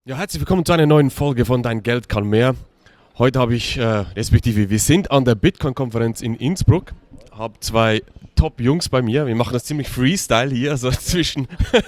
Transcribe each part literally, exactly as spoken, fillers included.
Ja, herzlich willkommen zu einer neuen Folge von Dein Geld kann mehr. Heute habe ich, äh, respektive wir sind an der Bitcoin-Konferenz in Innsbruck, habe zwei Top-Jungs bei mir. Wir machen das ziemlich Freestyle hier, also zwischen,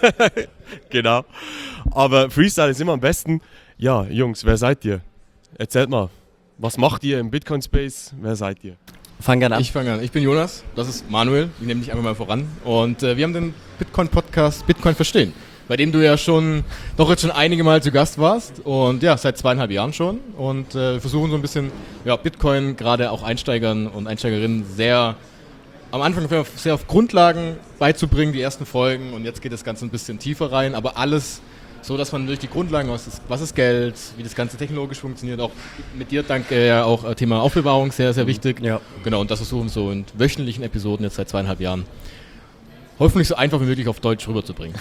genau. Aber Freestyle ist immer am besten. Ja, Jungs, wer seid ihr? Erzählt mal, was macht ihr im Bitcoin-Space? Wer seid ihr? Fang gerne an. Ich fange an. Ich bin Jonas, das ist Manuel, ich nehme dich einfach mal voran. Und äh, wir haben den Bitcoin-Podcast Bitcoin verstehen, bei dem du ja schon, doch jetzt schon einige Mal zu Gast warst und ja, seit zweieinhalb Jahren schon und äh, versuchen so ein bisschen ja, Bitcoin gerade auch Einsteigern und Einsteigerinnen sehr am Anfang sehr auf Grundlagen beizubringen, die ersten Folgen, und jetzt geht das Ganze ein bisschen tiefer rein, aber alles so, dass man durch die Grundlagen, was ist, was ist Geld, wie das Ganze technologisch funktioniert, auch mit dir danke ja auch äh, Thema Aufbewahrung sehr, sehr wichtig. Ja. Genau, und das versuchen wir so in wöchentlichen Episoden jetzt seit zweieinhalb Jahren hoffentlich so einfach wie möglich auf Deutsch rüberzubringen.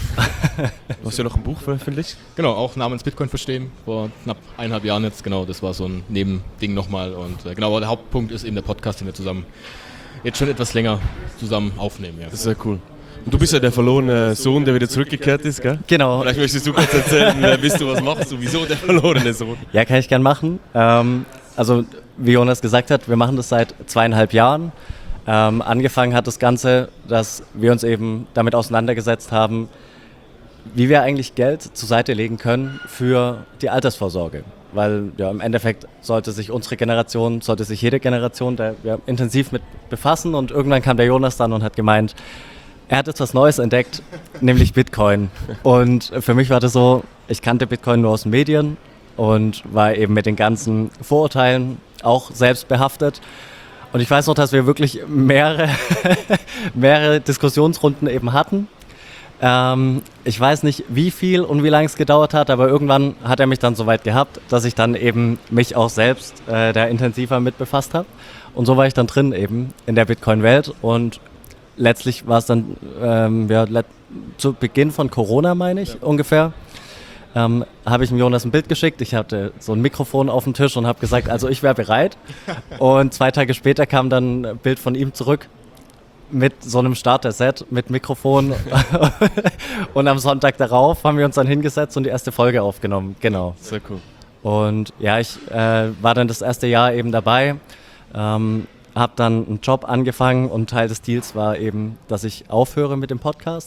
Du hast ja noch ein Buch veröffentlicht? Genau, auch namens Bitcoin verstehen, vor knapp eineinhalb Jahren jetzt, genau, das war so ein Nebending nochmal und äh, genau, aber der Hauptpunkt ist eben der Podcast, den wir zusammen jetzt schon etwas länger zusammen aufnehmen. Ja. Das ist sehr cool. Und du bist ja der verlorene Sohn, der wieder zurückgekehrt ist, gell? Genau. Vielleicht möchtest du kurz erzählen, wer bist du, was machst du, wieso der verlorene Sohn? Ja, kann ich gern machen. Ähm, also, wie Jonas gesagt hat, wir machen das seit zweieinhalb Jahren. Ähm, angefangen hat das Ganze, dass wir uns eben damit auseinandergesetzt haben, wie wir eigentlich Geld zur Seite legen können für die Altersvorsorge. Weil ja, im Endeffekt sollte sich unsere Generation, sollte sich jede Generation da ja, intensiv mit befassen, und irgendwann kam der Jonas dann und hat gemeint, er hat jetzt was Neues entdeckt, nämlich Bitcoin. Und für mich war das so, ich kannte Bitcoin nur aus den Medien und war eben mit den ganzen Vorurteilen auch selbst behaftet. Und ich weiß noch, dass wir wirklich mehrere, mehrere Diskussionsrunden eben hatten. Ähm, ich weiß nicht, wie viel und wie lange es gedauert hat, aber irgendwann hat er mich dann so weit gehabt, dass ich dann eben mich auch selbst äh, da intensiver mit befasst habe. Und so war ich dann drin eben in der Bitcoin-Welt, und letztlich war es dann ähm, ja, let- zu Beginn von Corona, meine ich, ja. ungefähr. Ähm, habe ich dem Jonas ein Bild geschickt. Ich hatte so ein Mikrofon auf dem Tisch und habe gesagt, also ich wäre bereit. Und zwei Tage später kam dann ein Bild von ihm zurück mit so einem Starter-Set, mit Mikrofon. Und am Sonntag darauf haben wir uns dann hingesetzt und die erste Folge aufgenommen. Genau. Sehr cool. Und ja, ich äh, war dann das erste Jahr eben dabei, ähm, habe dann einen Job angefangen, und Teil des Deals war eben, dass ich aufhöre mit dem Podcast.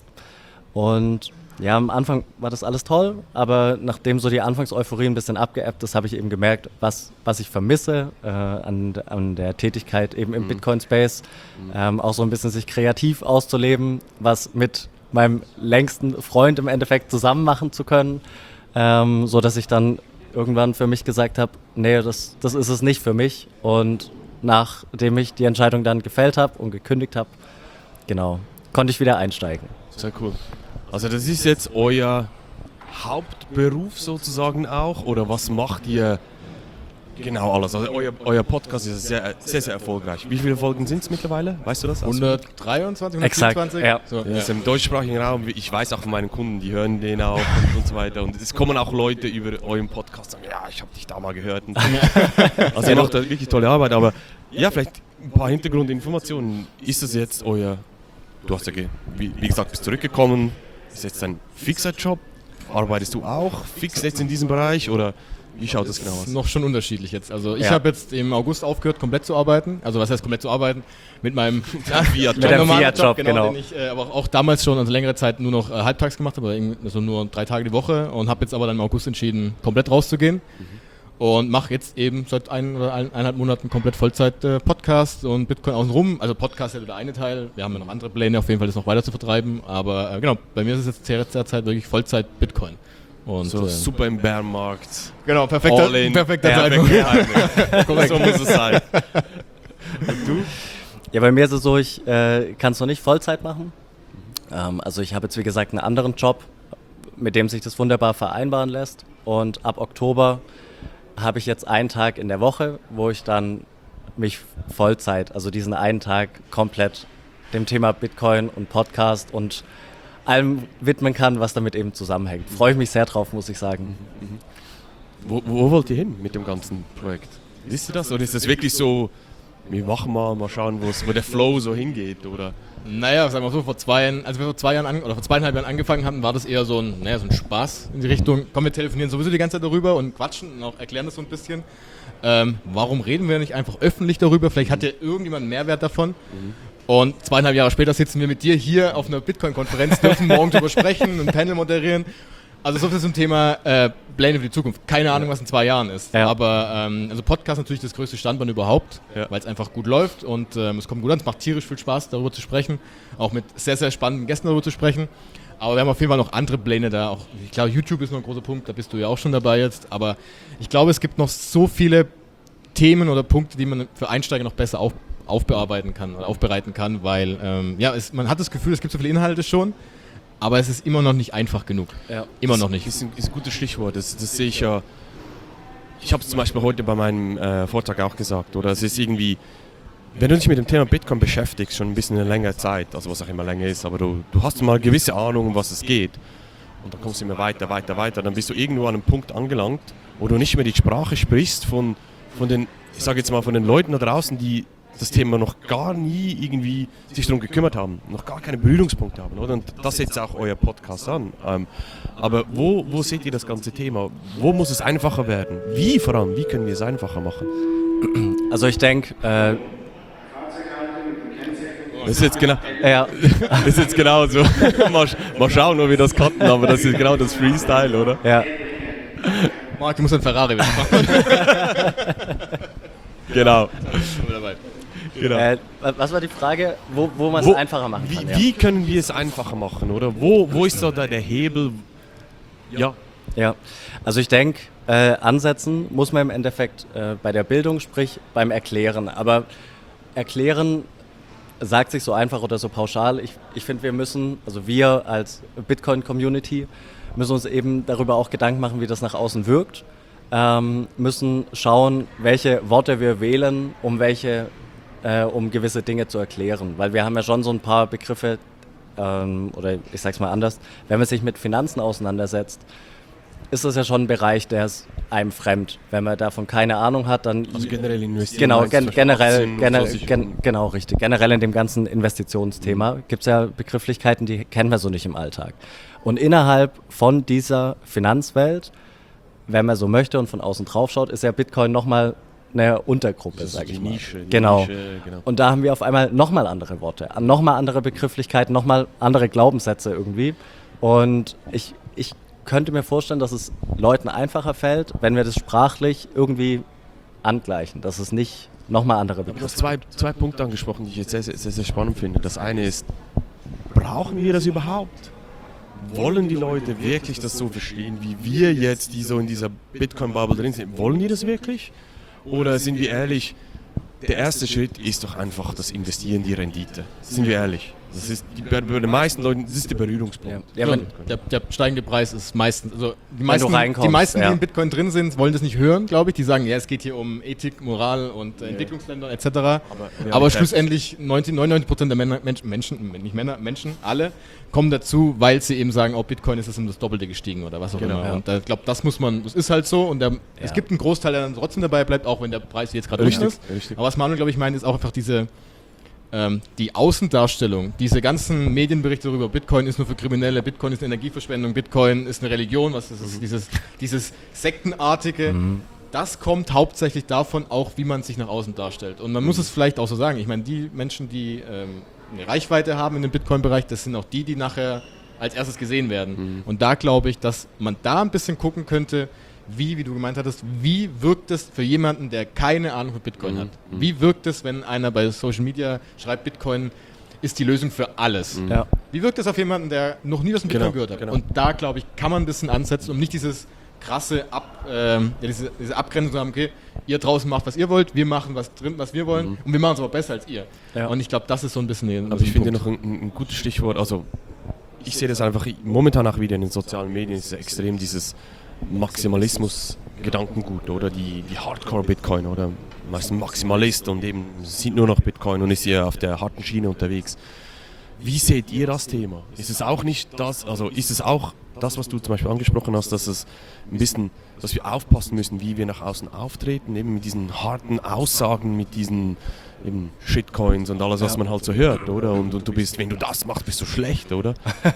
Und ja, am Anfang war das alles toll, aber nachdem so die Anfangseuphorie ein bisschen abgeebbt ist, habe ich eben gemerkt, was, was ich vermisse äh, an, an der Tätigkeit eben im mhm. Bitcoin-Space. Mhm. Ähm, auch so ein bisschen sich kreativ auszuleben, was mit meinem längsten Freund im Endeffekt zusammen machen zu können, ähm, so dass ich dann irgendwann für mich gesagt habe, nee, das, das ist es nicht für mich. Und nachdem ich die Entscheidung dann gefällt habe und gekündigt habe, genau, konnte ich wieder einsteigen. Sehr cool. Also das ist jetzt euer Hauptberuf sozusagen auch, oder was macht ihr genau alles? Also euer, euer Podcast ist sehr, sehr, sehr erfolgreich. Wie viele Folgen sind es mittlerweile? Weißt du das? Also hundertdreiundzwanzig, Exakt, hundertvierundzwanzig? ja. So, das ist im deutschsprachigen Raum. Ich weiß auch von meinen Kunden, die hören den auch und, und so weiter. Und es kommen auch Leute über euren Podcast und sagen, ja, ich habe dich da mal gehört. Und also ihr macht da wirklich tolle Arbeit, aber ja, vielleicht ein paar Hintergrundinformationen. Ist das jetzt euer, du hast ja, wie, wie gesagt, bist zurückgekommen, ist jetzt ein fixer Job? Arbeitest du auch fix jetzt in diesem Bereich, oder wie schaut das genau aus? Noch schon unterschiedlich jetzt. Also ich ja. habe jetzt im August aufgehört, komplett zu arbeiten. Also was heißt komplett zu arbeiten? Mit meinem Fiat-Job, mit dem Fiat-Job, genau. genau. Den ich äh, aber auch damals schon, also längere Zeit nur noch äh, halbtags gemacht habe, also nur drei Tage die Woche, und habe jetzt aber dann im August entschieden, komplett rauszugehen. Mhm. Und mache jetzt eben seit ein oder eineinhalb Monaten komplett Vollzeit äh, Podcast und Bitcoin außenrum. Also Podcast ist ja der eine Teil. Wir haben ja noch andere Pläne, auf jeden Fall das noch weiter zu vertreiben. Aber äh, genau, bei mir ist es jetzt derzeit wirklich Vollzeit Bitcoin. Und, so äh, super im Bärmarkt. Genau, perfekter, All in, perfekter Zeitpunkt. Zeitpunkt. So muss es sein. Und du? Ja, bei mir ist es so, ich äh, kann es noch nicht Vollzeit machen. Ähm, also ich habe jetzt wie gesagt einen anderen Job, mit dem sich das wunderbar vereinbaren lässt. Und ab Oktober habe ich jetzt einen Tag in der Woche, wo ich dann mich Vollzeit, also diesen einen Tag komplett dem Thema Bitcoin und Podcast und allem widmen kann, was damit eben zusammenhängt. Freue ich mich sehr drauf, muss ich sagen. Wo, wo wollt ihr hin mit dem ganzen Projekt? Wisst ihr das? Oder ist das wirklich so wir machen mal, mal schauen, wo der Flow so hingeht, oder? Naja, sagen wir so, vor zwei Jahren, als wir vor zwei Jahren an, oder vor zweieinhalb Jahren angefangen hatten, war das eher so ein, naja, so ein Spaß in die Richtung, komm, wir telefonieren sowieso die ganze Zeit darüber und quatschen und auch erklären das so ein bisschen. Ähm, warum reden wir nicht einfach öffentlich darüber? Vielleicht hat ja irgendjemand einen Mehrwert davon. Mhm. Und zweieinhalb Jahre später sitzen wir mit dir hier auf einer Bitcoin-Konferenz, dürfen morgen darüber sprechen, ein Panel moderieren. Also so viel zum Thema äh, Pläne für die Zukunft. Keine Ahnung, was in zwei Jahren ist. Ja. Aber ähm, also Podcast natürlich das größte Standbein überhaupt, ja. weil es einfach gut läuft und ähm, es kommt gut an. Es macht tierisch viel Spaß, darüber zu sprechen. Auch mit sehr, sehr spannenden Gästen darüber zu sprechen. Aber wir haben auf jeden Fall noch andere Pläne da. Auch, ich glaube, YouTube ist noch ein großer Punkt, da bist du ja auch schon dabei jetzt. Aber ich glaube, es gibt noch so viele Themen oder Punkte, die man für Einsteiger noch besser auf, aufbearbeiten kann oder aufbereiten kann, weil ähm, ja, es, man hat das Gefühl, es gibt so viele Inhalte schon. Aber es ist immer noch nicht einfach genug. Ja. Immer das noch nicht. Ist ein, ist ein gutes Stichwort. Das, das sehe ich ja. Ich habe es zum Beispiel heute bei meinem äh, Vortrag auch gesagt. Oder es ist irgendwie, wenn du dich mit dem Thema Bitcoin beschäftigst, schon ein bisschen eine längere Zeit, also was auch immer länger ist, aber du, du hast mal eine gewisse Ahnung, um was es geht. Und dann kommst du immer weiter, weiter, weiter. Dann bist du irgendwo an einem Punkt angelangt, wo du nicht mehr die Sprache sprichst von, von den, ich sage jetzt mal, von den Leuten da draußen, die das Thema noch gar nie irgendwie sich darum gekümmert haben, noch gar keine Berührungspunkte haben, oder? Und das setzt auch euer Podcast an. Ähm, aber wo, wo seht ihr das ganze Thema? Wo muss es einfacher werden? Wie vor allem? Wie können wir es einfacher machen? Also ich denke, äh das ist jetzt genau, ja. das ist jetzt genau so. mal, mal schauen, ob wir das cutten, aber das ist genau das Freestyle, oder? Ja. Marc, du musst ein Ferrari machen. Genau. Genau. Äh, was war die Frage, wo, wo man es einfacher machen wie, kann? Ja. Wie können wir es einfacher machen, oder? Wo, wo ist da der Hebel? Ja. Ja, also ich denke, äh, ansetzen muss man im Endeffekt äh, bei der Bildung, sprich beim Erklären. Aber Erklären sagt sich so einfach oder so pauschal. Ich, ich finde, wir müssen, also wir als Bitcoin-Community, müssen uns eben darüber auch Gedanken machen, wie das nach außen wirkt. Ähm, müssen schauen, welche Worte wir wählen, um welche Äh, um gewisse Dinge zu erklären. Weil wir haben ja schon so ein paar Begriffe, ähm, oder ich sag's mal anders, wenn man sich mit Finanzen auseinandersetzt, ist das ja schon ein Bereich, der ist einem fremd. Wenn man davon keine Ahnung hat, dann... Also generell investieren. Genau, gen- generell, generell gen- genau, richtig. Generell in dem ganzen Investitionsthema mhm. gibt es ja Begrifflichkeiten, die kennen wir so nicht im Alltag. Und innerhalb von dieser Finanzwelt, wenn man so möchte und von außen drauf schaut, ist ja Bitcoin nochmal eine Untergruppe, sage ich mal. Nische, genau. Nische, genau. Und da haben wir auf einmal nochmal andere Worte, nochmal andere Begrifflichkeiten, nochmal andere Glaubenssätze irgendwie. Und ich, ich könnte mir vorstellen, dass es Leuten einfacher fällt, wenn wir das sprachlich irgendwie angleichen, dass es nicht nochmal andere Begriffe. Du hast zwei, zwei Punkte angesprochen, die ich jetzt sehr, sehr, sehr spannend finde. Das eine ist, brauchen wir das überhaupt? Wollen die Leute wirklich das so verstehen, wie wir jetzt, die so in dieser Bitcoin-Bubble drin sind? Wollen die das wirklich? Oder sind wir ehrlich, der erste Schritt ist doch einfach das Investieren, die Rendite. Sind wir ehrlich? Das ist die, bei den meisten Leuten, das ist der Berührungspunkt. Ja, ja, der, der steigende Preis ist meistens, also die meisten, die, meisten ja. die in Bitcoin drin sind, wollen das nicht hören, glaube ich. Die sagen, ja, es geht hier um Ethik, Moral und äh, Entwicklungsländer et cetera. Aber, ja, Aber schlussendlich neunzig, neunundneunzig Prozent der Männer, Menschen, Menschen, nicht Männer, Menschen, alle kommen dazu, weil sie eben sagen, oh, Bitcoin ist es um das Doppelte gestiegen oder was auch genau, immer. Ja. Und ich äh, glaube, das muss man, das ist halt so. Und der, ja. es gibt einen Großteil, der dann trotzdem dabei bleibt, auch wenn der Preis jetzt gerade unten ist. Richtig. Aber was Manuel, glaube ich, meint, ist auch einfach diese die Außendarstellung, diese ganzen Medienberichte darüber, Bitcoin ist nur für Kriminelle, Bitcoin ist eine Energieverschwendung, Bitcoin ist eine Religion, was ist das, dieses, dieses Sektenartige, mhm. das kommt hauptsächlich davon auch, wie man sich nach außen darstellt. Und man mhm. muss es vielleicht auch so sagen, ich meine, die Menschen, die ähm, eine Reichweite haben in dem Bitcoin-Bereich, das sind auch die, die nachher als erstes gesehen werden. Mhm. Und da glaube ich, dass man da ein bisschen gucken könnte, wie, wie du gemeint hattest, wie wirkt es für jemanden, der keine Ahnung von Bitcoin mhm. hat? Wie wirkt es, wenn einer bei Social Media schreibt, Bitcoin ist die Lösung für alles? Mhm. Ja. Wie wirkt es auf jemanden, der noch nie was von Bitcoin genau, gehört hat? Genau. Und da, glaube ich, kann man ein bisschen ansetzen, um nicht dieses krasse Ab, ähm, ja, diese, diese Abgrenzung zu haben, okay, ihr draußen macht, was ihr wollt, wir machen was drin, was wir wollen mhm. und wir machen es aber besser als ihr. Ja. Und ich glaube, das ist so ein bisschen ein Aber ich finde noch ein, ein gutes Stichwort, also ich sehe das einfach momentan auch wieder in den sozialen Medien, ist extrem dieses Maximalismus-Gedankengut, oder die, die Hardcore-Bitcoin, oder man ist ein Maximalist und eben sieht nur noch Bitcoin und ist hier auf der harten Schiene unterwegs. Wie seht ihr das Thema? Ist es auch nicht das, also ist es auch das, was du zum Beispiel angesprochen hast, dass es ein bisschen, dass wir aufpassen müssen, wie wir nach außen auftreten, eben mit diesen harten Aussagen, mit diesen eben Shitcoins und alles, was ja. man halt so hört, oder? Und, und du bist, wenn du das machst, bist du schlecht, oder?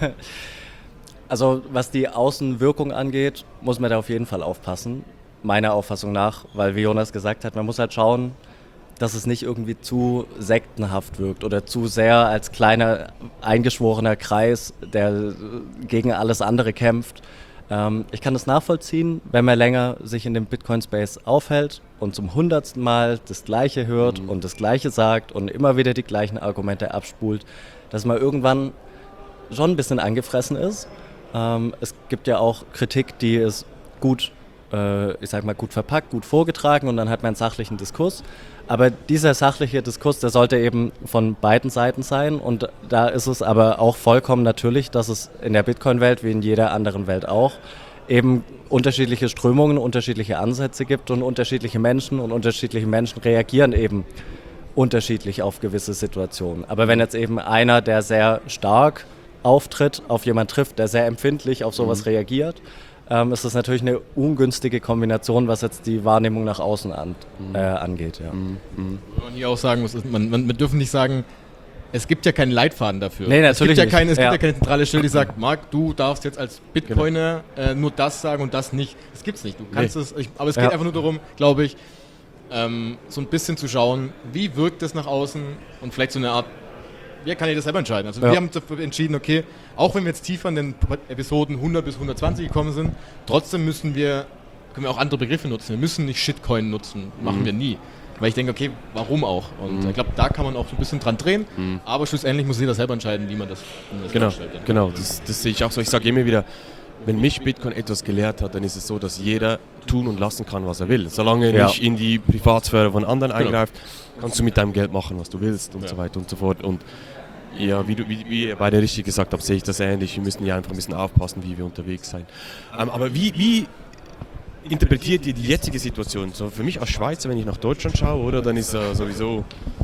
Also was die Außenwirkung angeht, muss man da auf jeden Fall aufpassen, meiner Auffassung nach, weil wie Jonas gesagt hat, man muss halt schauen, dass es nicht irgendwie zu sektenhaft wirkt oder zu sehr als kleiner eingeschworener Kreis, der gegen alles andere kämpft. Ähm, ich kann das nachvollziehen, wenn man länger sich in dem Bitcoin-Space aufhält und zum hundertsten Mal das Gleiche hört mhm. und das Gleiche sagt und immer wieder die gleichen Argumente abspult, dass man irgendwann schon ein bisschen angefressen ist. Ähm, es gibt ja auch Kritik, die ist gut, äh, ich sag mal, gut verpackt, gut vorgetragen und dann hat man einen sachlichen Diskurs. Aber dieser sachliche Diskurs, der sollte eben von beiden Seiten sein und da ist es aber auch vollkommen natürlich, dass es in der Bitcoin-Welt wie in jeder anderen Welt auch eben unterschiedliche Strömungen, unterschiedliche Ansätze gibt und unterschiedliche Menschen und unterschiedliche Menschen reagieren eben unterschiedlich auf gewisse Situationen. Aber wenn jetzt eben einer, der sehr stark auftritt, auf jemanden trifft, der sehr empfindlich auf sowas mhm. reagiert, ähm, ist das natürlich eine ungünstige Kombination, was jetzt die Wahrnehmung nach außen an, äh, angeht. Ja. Mhm. Wenn man hier auch sagen muss, man, man, man dürfen nicht sagen, es gibt ja keinen Leitfaden dafür. Nee, natürlich es gibt ja keine, es ja. gibt ja keine zentrale Stelle, die sagt, Marc, du darfst jetzt als Bitcoiner äh, nur das sagen und das nicht. Das gibt's nicht. Du kannst nee. es, ich, aber es geht ja. einfach nur darum, glaube ich, ähm, so ein bisschen zu schauen, wie wirkt es nach außen und vielleicht so eine Art, wer kann ja das selber entscheiden. Also ja. wir haben entschieden, okay, auch wenn wir jetzt tiefer in den Episoden hundert bis hundertzwanzig gekommen sind, trotzdem müssen wir, können wir auch andere Begriffe nutzen. Wir müssen nicht Shitcoin nutzen, machen mhm. wir nie. Weil ich denke, okay, warum auch? Und mhm. ich glaube, da kann man auch so ein bisschen dran drehen, mhm. aber schlussendlich muss jeder selber entscheiden, wie man das, wie man das genau, darstellt. Ja. Genau, das, das sehe ich auch so. Ich sage immer wieder, wenn mich Bitcoin etwas gelehrt hat, dann ist es so, dass jeder tun und lassen kann, was er will. Solange er ja. nicht in die Privatsphäre von anderen genau. eingreift, kannst du mit deinem Geld machen, was du willst und ja. so weiter und so fort. Und ja, wie, du, wie, wie ihr beide richtig gesagt habt, sehe ich das ähnlich. Wir müssen ja einfach ein bisschen aufpassen, wie wir unterwegs sind. Ähm, aber wie, wie interpretiert ihr die jetzige Situation? So für mich als Schweizer, wenn ich nach Deutschland schaue, oder, dann ist er sowieso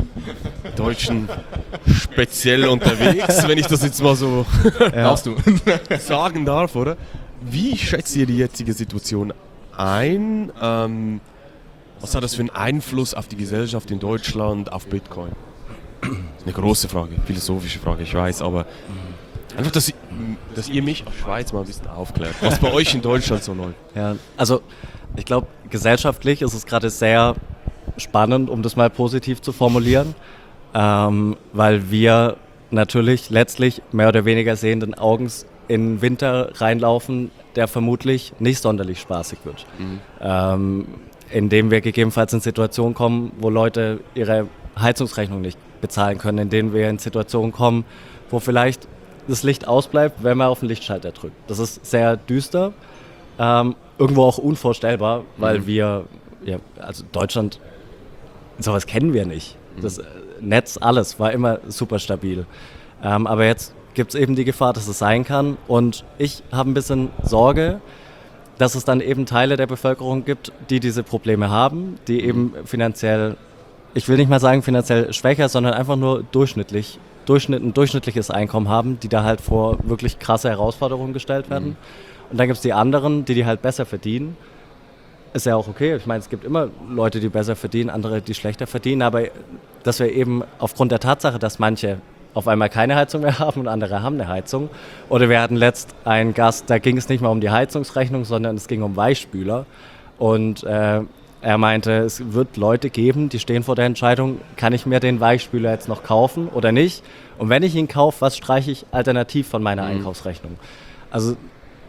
Deutschen speziell unterwegs, wenn ich das jetzt mal so ja. du. sagen darf, oder? Wie schätzt ihr die jetzige Situation ein? Ähm, was hat das für einen Einfluss auf die Gesellschaft in Deutschland, auf Bitcoin? Das ist eine große Frage, philosophische Frage, ich weiß, aber einfach, dass, dass ihr mich aus Schweiz mal ein bisschen aufklärt, was bei euch in Deutschland so läuft. Ja, also ich glaube, gesellschaftlich ist es gerade sehr spannend, um das mal positiv zu formulieren, ähm, weil wir natürlich letztlich mehr oder weniger sehenden Augens in den Winter reinlaufen, der vermutlich nicht sonderlich spaßig wird. Mhm. Ähm, indem wir gegebenenfalls in Situationen kommen, wo Leute ihre Heizungsrechnung nicht bezahlen können, in denen wir in Situationen kommen, wo vielleicht das Licht ausbleibt, wenn man auf den Lichtschalter drückt. Das ist sehr düster, ähm, irgendwo auch unvorstellbar, weil mhm. wir, ja, also Deutschland, sowas kennen wir nicht. Mhm. Das Netz, alles war immer super stabil. Ähm, aber jetzt gibt es eben die Gefahr, dass es sein kann und ich habe ein bisschen Sorge, dass es dann eben Teile der Bevölkerung gibt, die diese Probleme haben, die mhm. eben finanziell, ich will nicht mal sagen finanziell schwächer, sondern einfach nur durchschnittlich, Durchschnitt, ein durchschnittliches Einkommen haben, die da halt vor wirklich krasse Herausforderungen gestellt werden. Mhm. Und dann gibt es die anderen, die die halt besser verdienen. Ist ja auch okay, ich meine, es gibt immer Leute, die besser verdienen, andere, die schlechter verdienen, aber dass wir eben aufgrund der Tatsache, dass manche auf einmal keine Heizung mehr haben und andere haben eine Heizung. Oder wir hatten letzt einen Gast, da ging es nicht mal um die Heizungsrechnung, sondern es ging um Weichspüler. Und äh, er meinte, es wird Leute geben, die stehen vor der Entscheidung, kann ich mir den Weichspüler jetzt noch kaufen oder nicht? Und wenn ich ihn kaufe, was streiche ich alternativ von meiner mhm. Einkaufsrechnung? Also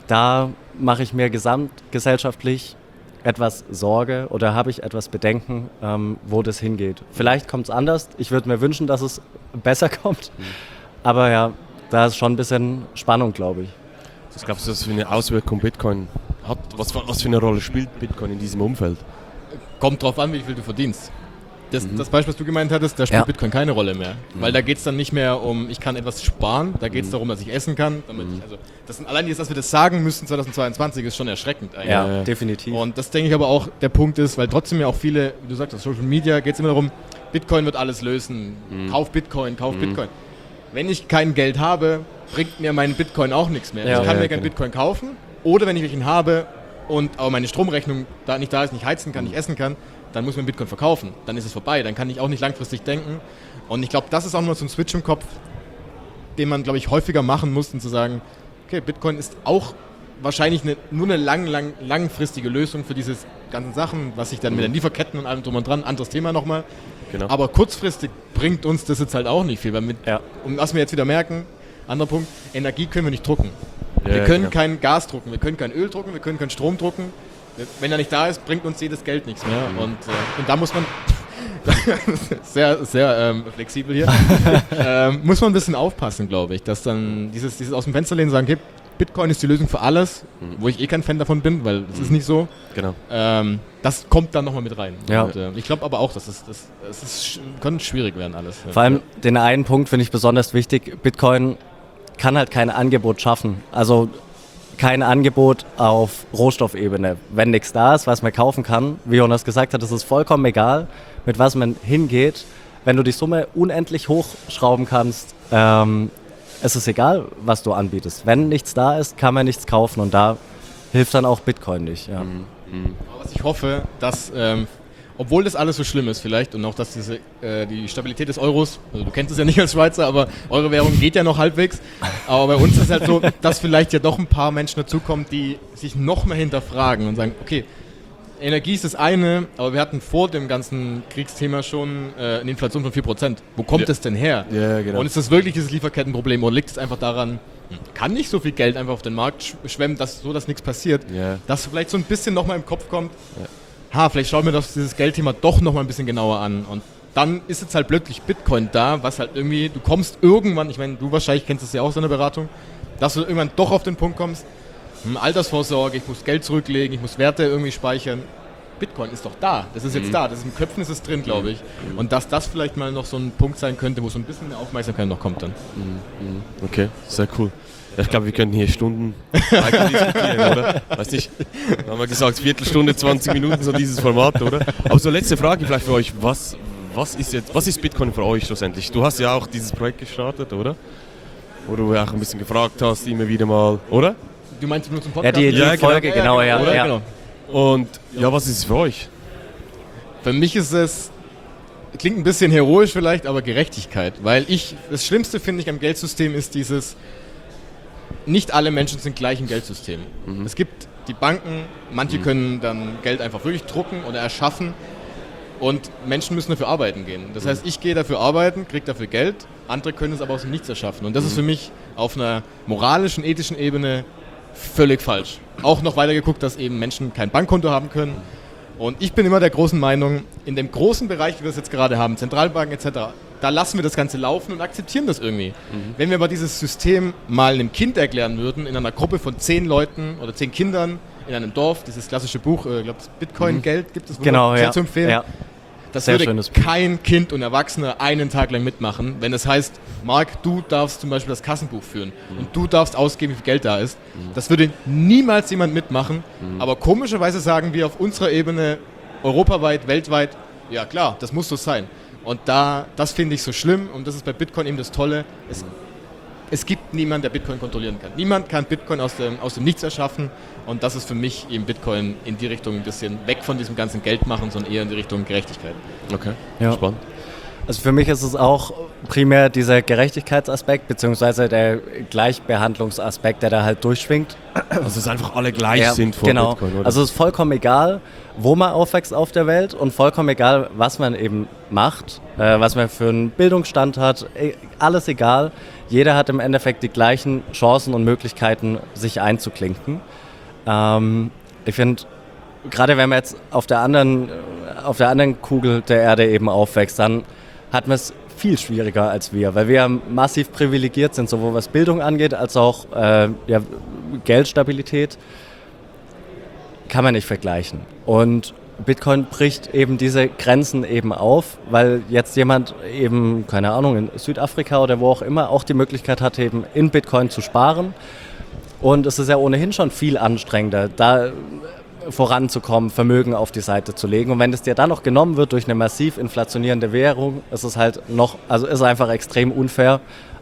da mache ich mir gesamtgesellschaftlich etwas Sorge oder habe ich etwas Bedenken, ähm, wo das hingeht. Vielleicht kommt es anders. Ich würde mir wünschen, dass es besser kommt. Mhm. Aber ja, da ist schon ein bisschen Spannung, glaube ich. Was glaubst du, was für eine Auswirkung Bitcoin hat? Was, was für eine Rolle spielt Bitcoin in diesem Umfeld? Kommt drauf an, wie viel du verdienst. Das, mhm. das Beispiel, was du gemeint hattest, da spielt ja. Bitcoin keine Rolle mehr. Mhm. Weil da geht es dann nicht mehr um, ich kann etwas sparen, da geht es mhm. darum, dass ich essen kann. Damit mhm. ich, also, das sind, allein jetzt, dass wir das sagen müssen zweitausendzweiundzwanzig, ist schon erschreckend eigentlich. Ja, ja, definitiv. Und das denke ich aber auch, der Punkt ist, weil trotzdem ja auch viele, wie du sagst, auf Social Media geht es immer darum, Bitcoin wird alles lösen, mhm. kauf Bitcoin, kauf mhm. Bitcoin. wenn ich kein Geld habe, bringt mir mein Bitcoin auch nichts mehr. Ja. Ich kann Ja, mir keinen genau. Bitcoin kaufen oder wenn ich welchen habe und aber meine Stromrechnung da nicht da ist, nicht heizen kann, nicht essen kann, dann muss ich mir Bitcoin verkaufen. Dann ist es vorbei. Dann kann ich auch nicht langfristig denken. Und ich glaube, das ist auch nur so ein Switch im Kopf, den man, glaube ich, häufiger machen muss, und zu sagen, okay, Bitcoin ist auch wahrscheinlich eine, nur eine lang, lang, langfristige Lösung für diese ganzen Sachen, was sich dann mit den Lieferketten und allem drum und dran, anderes Thema nochmal. Genau. Aber kurzfristig bringt uns das jetzt halt auch nicht viel, weil mit, Ja. und was wir jetzt wieder merken, anderer Punkt, Energie können wir nicht drucken. Ja, wir können genau. kein Gas drucken, wir können kein Öl drucken, wir können keinen Strom drucken. Wenn er nicht da ist, bringt uns jedes Geld nichts mehr. Mhm. Und, äh, und da muss man, sehr, sehr ähm, flexibel hier, ähm, muss man ein bisschen aufpassen, glaube ich, dass dann dieses, dieses aus dem Fenster lehnen, sagen, okay, Bitcoin ist die Lösung für alles, Mhm. wo ich eh kein Fan davon bin, weil es ist nicht so. Genau. Ähm, das kommt dann nochmal mit rein. Ja. Und, äh, ich glaube aber auch, dass es das, das ist, sch- kann schwierig werden alles. Vor allem den einen Punkt finde ich besonders wichtig. Bitcoin kann halt kein Angebot schaffen. Also kein Angebot auf Rohstoffebene. Wenn nichts da ist, was man kaufen kann, wie Jonas gesagt hat, es ist vollkommen egal, mit was man hingeht. Wenn du die Summe unendlich hochschrauben kannst, ähm, es ist egal, was du anbietest. Wenn nichts da ist, kann man nichts kaufen und da hilft dann auch Bitcoin nicht. Ja. Mhm. Mhm. Was ich hoffe, dass, ähm, obwohl das alles so schlimm ist vielleicht und auch, dass diese, äh, die Stabilität des Euros, also du kennst es ja nicht als Schweizer, aber eure Währung geht ja noch halbwegs, aber bei uns ist es halt so, dass vielleicht ja doch ein paar Menschen dazukommen, die sich noch mehr hinterfragen und sagen, okay, Energie ist das eine, aber wir hatten vor dem ganzen Kriegsthema schon äh, eine Inflation von vier Prozent. Wo kommt Ja. es denn her? Ja, genau. Und ist das wirklich dieses Lieferkettenproblem oder liegt es einfach daran, kann nicht so viel Geld einfach auf den Markt sch- schwemmen, dass so dass nichts passiert? Ja. Dass vielleicht so ein bisschen nochmal im Kopf kommt, ha, vielleicht schauen wir das, dieses Geldthema doch nochmal ein bisschen genauer an. Und dann ist jetzt halt plötzlich Bitcoin da, was halt irgendwie, du kommst irgendwann, ich meine, du wahrscheinlich kennst das ja auch so eine Beratung, dass du irgendwann doch auf den Punkt kommst, hm, Altersvorsorge, ich muss Geld zurücklegen, ich muss Werte irgendwie speichern. Bitcoin ist doch da, das ist jetzt Mhm. da, das ist im Köpfen, ist es drin, glaube ich. Und dass das vielleicht mal noch so ein Punkt sein könnte, wo so ein bisschen mehr Aufmerksamkeit noch kommt dann. Okay, sehr cool. Ja, ich glaube, wir könnten hier Stunden weiter diskutieren, oder? Weiß nicht, wir haben ja gesagt, Viertelstunde, zwanzig Minuten, so dieses Format, oder? Aber so letzte Frage vielleicht für euch, was, was ist jetzt, was ist Bitcoin für euch schlussendlich? Du hast ja auch dieses Projekt gestartet, oder? Wo du auch ein bisschen gefragt hast, immer wieder mal, oder? Du meinst nur zum Ja, Podcast? die, die Ja, genau. Folge, genau, ja. Oder? ja. Genau. Und ja, was ist es für euch? Für mich ist es, klingt ein bisschen heroisch vielleicht, aber Gerechtigkeit. Weil ich, das Schlimmste finde ich am Geldsystem ist dieses, nicht alle Menschen sind gleich im Geldsystem. Es gibt die Banken, manche können dann Geld einfach wirklich drucken oder erschaffen und Menschen müssen dafür arbeiten gehen. Das heißt, ich gehe dafür arbeiten, kriege dafür Geld, andere können es aber aus dem Nichts erschaffen. Und das ist für mich auf einer moralischen, ethischen Ebene völlig falsch. Auch noch weiter geguckt, dass eben Menschen kein Bankkonto haben können. Und ich bin immer der großen Meinung, in dem großen Bereich, wie wir es jetzt gerade haben, Zentralbanken et cetera, da lassen wir das Ganze laufen und akzeptieren das irgendwie. Wenn wir aber dieses System mal einem Kind erklären würden, in einer Gruppe von zehn Leuten oder zehn Kindern in einem Dorf, dieses klassische Buch, ich äh, glaube, Bitcoin-Geld gibt es, Genau, sehr ja. zu empfehlen. ja. Das Sehr würde schönes Buch. kein Kind und Erwachsener einen Tag lang mitmachen, wenn es heißt, Marc, du darfst zum Beispiel das Kassenbuch führen und du darfst ausgeben, wie viel Geld da ist. Das würde niemals jemand mitmachen, aber komischerweise sagen wir auf unserer Ebene, europaweit, weltweit, ja klar, das muss so sein. Und da, das finde ich so schlimm und das ist bei Bitcoin eben das Tolle, es, es gibt niemanden, der Bitcoin kontrollieren kann. Niemand kann Bitcoin aus dem, aus dem Nichts erschaffen und das ist für mich eben Bitcoin in die Richtung ein bisschen weg von diesem ganzen Geld machen, sondern eher in die Richtung Gerechtigkeit. Okay, Ja. spannend. Also für mich ist es auch primär dieser Gerechtigkeitsaspekt, beziehungsweise der Gleichbehandlungsaspekt, der da halt durchschwingt. Also dass einfach alle gleich Ja, sind vor genau. Bitcoin, oder? Also es ist vollkommen egal, wo man aufwächst auf der Welt und vollkommen egal, was man eben macht, äh, was man für einen Bildungsstand hat, e- alles egal. Jeder hat im Endeffekt die gleichen Chancen und Möglichkeiten, sich einzuklinken. Ähm, ich finde, gerade wenn man jetzt auf der anderen, äh, auf der anderen Kugel der Erde eben aufwächst, dann hat man es viel schwieriger als wir, weil wir massiv privilegiert sind, sowohl was Bildung angeht, als auch äh, ja, Geldstabilität. Kann man nicht vergleichen. Und Bitcoin bricht eben diese Grenzen eben auf, weil jetzt jemand eben, keine Ahnung, in Südafrika oder wo auch immer auch die Möglichkeit hat, eben in Bitcoin zu sparen. Und es ist ja ohnehin schon viel anstrengender, da voranzukommen, Vermögen auf die Seite zu legen. Und wenn es dir dann noch genommen wird durch eine massiv inflationierende Währung, ist es halt noch, also ist einfach extrem unfair.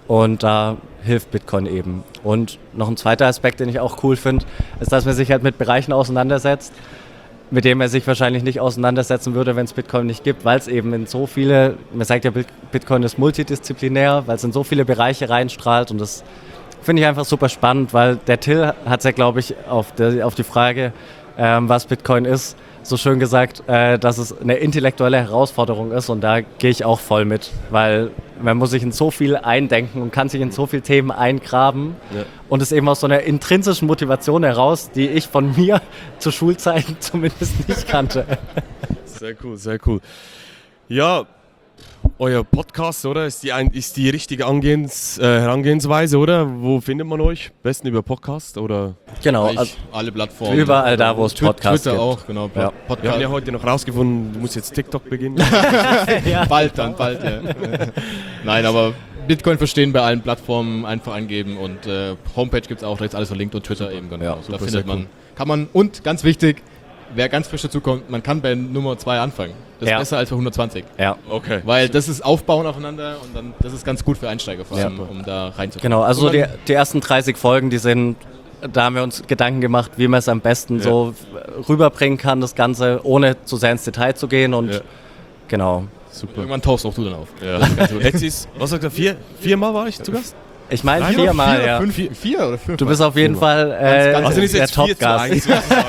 Und da hilft Bitcoin eben. Und noch ein zweiter Aspekt, den ich auch cool finde, ist, dass man sich halt mit Bereichen auseinandersetzt, mit denen man sich wahrscheinlich nicht auseinandersetzen würde, wenn es Bitcoin nicht gibt, weil es eben in so viele, man sagt ja, Bitcoin ist multidisziplinär, weil es in so viele Bereiche reinstrahlt und das finde ich einfach super spannend, weil der Till hat es ja, glaube ich, auf, der, auf die Frage, ähm, was Bitcoin ist, so schön gesagt, äh, dass es eine intellektuelle Herausforderung ist und da gehe ich auch voll mit, weil man muss sich in so viel eindenken und kann sich in so viele Themen eingraben ja. und es eben aus so einer intrinsischen Motivation heraus, die ich von mir zu Schulzeiten zumindest nicht kannte. Sehr cool, sehr cool. Ja, euer Podcast, oder? Ist die, ein, ist die richtige Angehens, äh, Herangehensweise, oder? Wo findet man euch? Besten über Podcast, oder? Genau. Also alle Plattformen. Überall da, wo es Podcasts Twitter gibt. auch, genau. Ja. Podcast. Wir haben ja heute noch rausgefunden, du musst jetzt TikTok beginnen. ja. Bald dann, bald, ja. Nein, aber Bitcoin verstehen bei allen Plattformen einfach eingeben und äh, Homepage gibt es auch, da ist alles verlinkt und Twitter eben, genau. Ja, da findet man, kann man, und ganz wichtig, wer ganz frisch dazu kommt, man kann bei Nummer zwei anfangen. Das ist ja. besser als bei hundertzwanzig. Ja. Okay. Weil das ist Aufbauen aufeinander und dann das ist ganz gut für Einsteiger vor allem, ja. um da reinzukommen. Genau, also die, die ersten dreißig Folgen, die sind, da haben wir uns Gedanken gemacht, wie man es am besten ja. so rüberbringen kann, das Ganze, ohne zu sehr ins Detail zu gehen und ja. genau. Super. Irgendwann tauchst auch du dann auf. Ja. Jetzt ist, was sagt er, vier, viermal war ich zu Gast? Ich meine viermal, vier, ja. Fünf, vier, vier oder fünf? Du bist auf jeden Fall äh, ganz, ganz also der Top-Gast.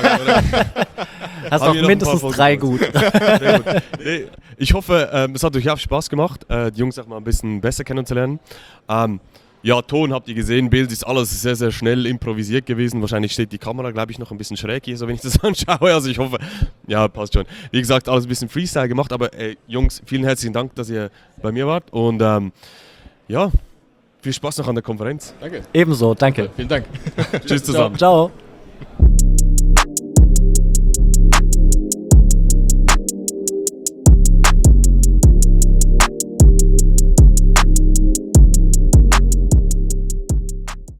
Hast noch mindestens noch drei gut. gut. Nee, ich hoffe, ähm, es hat euch auch Spaß gemacht, äh, die Jungs auch mal ein bisschen besser kennenzulernen. Ähm, ja, Ton habt ihr gesehen, Bild ist alles sehr, sehr schnell improvisiert gewesen. Wahrscheinlich steht die Kamera, glaube ich, noch ein bisschen schräg hier, so wenn ich das anschaue. Also ich hoffe, ja, passt schon. Wie gesagt, alles ein bisschen Freestyle gemacht, aber äh, Jungs, vielen herzlichen Dank, dass ihr bei mir wart und ähm, ja, viel Spaß noch an der Konferenz. Danke. Ebenso, danke. Vielen Dank. Tschüss zusammen. Ciao. Ciao.